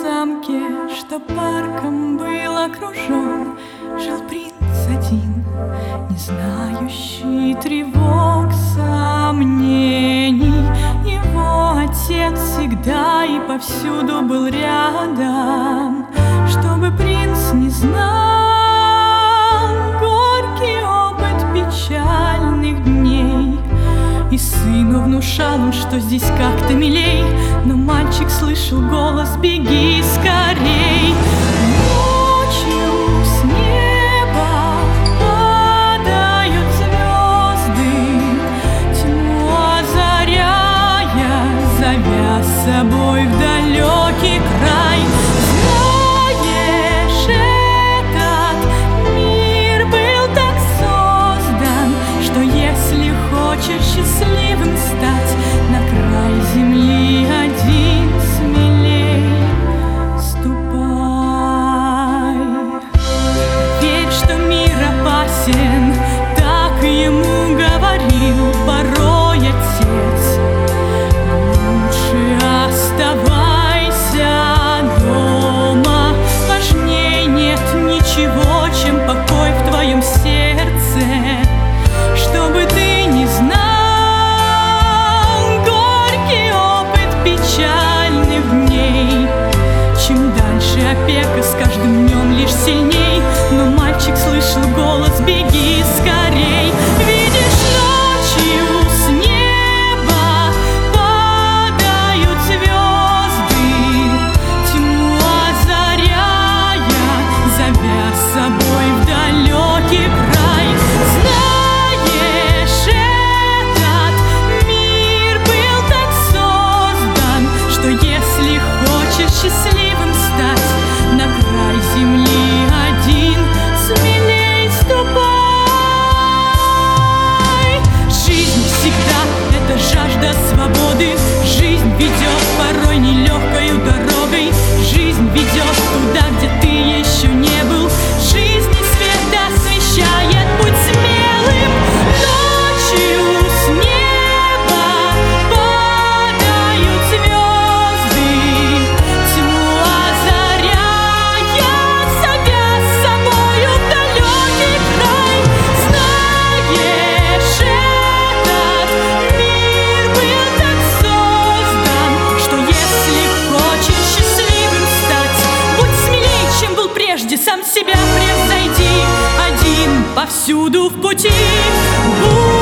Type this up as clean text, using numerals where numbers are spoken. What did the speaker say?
замке, что парком был окружен, жил принц один, не знающий тревог, сомнений. Его отец всегда и повсюду был рядом, чтобы принц не знал горький опыт печальных дней. И сыну внушал он, что здесь как-то милей, но мальчик слышал голос: беги скорей. Ночью с неба падают звезды, тьму озаряя, зовя с собой в далекий край. Знаешь, этот мир был так создан, что если хочешь счастливым стать, на край земли один смелей ступай. Верь, что мир опасен, так ему говорил порой отец. Лучше оставайся дома, важней нет ничего, чем покой в твоем сердце. Чтобы ты не знал горький опыт печальных дней. Чем дальше опека, с каждым днем лишь сильней. Но мальчик слышал голос: беги скорей. Видишь, ночью с неба падают звезды, тьму озаряя, зовя с собой в далекий край. Знаешь, этот мир был так создан, что если хочешь счастливым стать, на край земли один смелей ступай. Жизнь всегда — это жажда свободы. Жизнь ведет порой нелегкою дорогой. Жизнь ведет туда, где ты еще не был. Жизнь и свет освещает, будь смелым. Ночью с неба падают звезды, тьму озаряя, зовя с собою в далекий край. Знаешь, этот мир был так создан, что если хочешь счастливым стать, будь смелей, чем был прежде, сам себя превзойди. Один повсюду в пути будь.